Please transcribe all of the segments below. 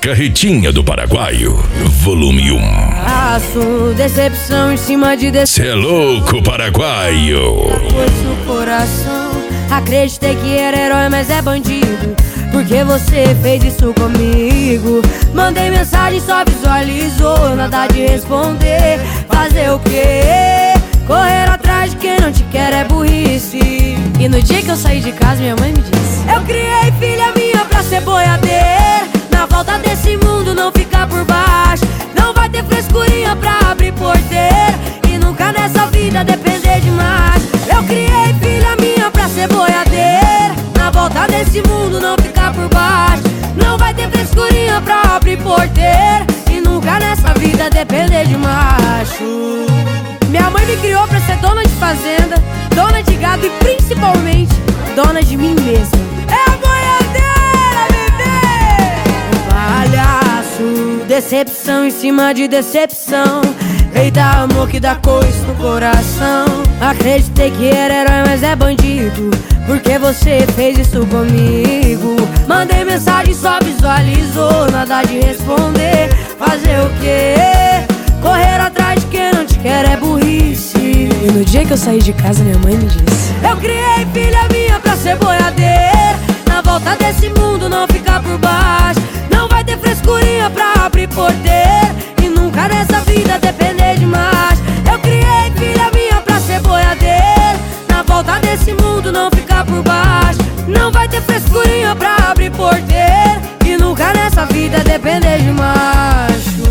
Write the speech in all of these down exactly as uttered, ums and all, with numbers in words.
Carretinha do Paraguaio, volume um. Faço decepção em cima de decepção. Cê é louco, paraguaio. Foi no coração. Acreditei que era herói, mas é bandido. Porque você fez isso comigo. Mandei mensagem, só visualizou. Nada de responder. Fazer o quê? Correr atrás de quem não te quer é burrice. E no dia que eu saí de casa, minha mãe me disse: eu criei filha minha pra ser boiadeira. Na volta desse mundo não ficar por baixo. Não vai ter frescurinha pra abrir porteira. E nunca nessa vida depender demais. Eu criei filha minha pra ser boiadeira. Na volta desse mundo não ficar por baixo. Não vai ter frescurinha pra abrir porteira. E nunca nessa vida depender de macho. Minha mãe me criou pra ser dona de fazenda, dona de gado e principalmente dona de mim mesma. É a boiadeira, bebê! Palhaço, decepção em cima de decepção. Eita, amor que dá coisa no coração. Acreditei que era herói, mas é bandido. Porque você fez isso comigo. Mandei mensagem, só visualizou. Nada de responder. Fazer o quê? Correr atrás de quem não te quer é burrice. E no dia que eu saí de casa, minha mãe me disse: eu criei filha minha pra ser boiadeira. Na volta desse mundo não ficar por baixo. Não vai ter frescurinha pra abrir porteira. E nunca nessa vida depender de mais. Eu criei filha minha pra ser boiadeira. Na volta desse mundo não ficar por baixo. Não vai ter frescurinha pra abrir porteira. E nunca nessa vida depender de macho.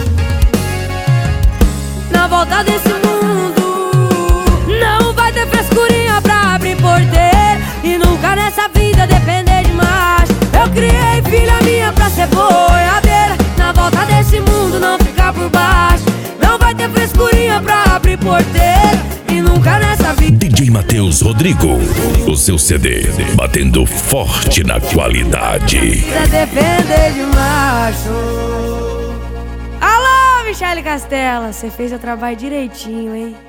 Na volta desse mundo não vai ter frescurinha pra abrir porteira. E nunca nessa vida depender de macho. Eu criei filha minha pra ser boiadeira. Na volta desse mundo não ficar por baixo. Não vai ter frescurinha pra abrir porteira. E nunca nessa vida. D J Matheus Rodrigo, o seu C D batendo forte na qualidade. Pra depender de macho. Alô, Michele Castela, você fez o trabalho direitinho, hein?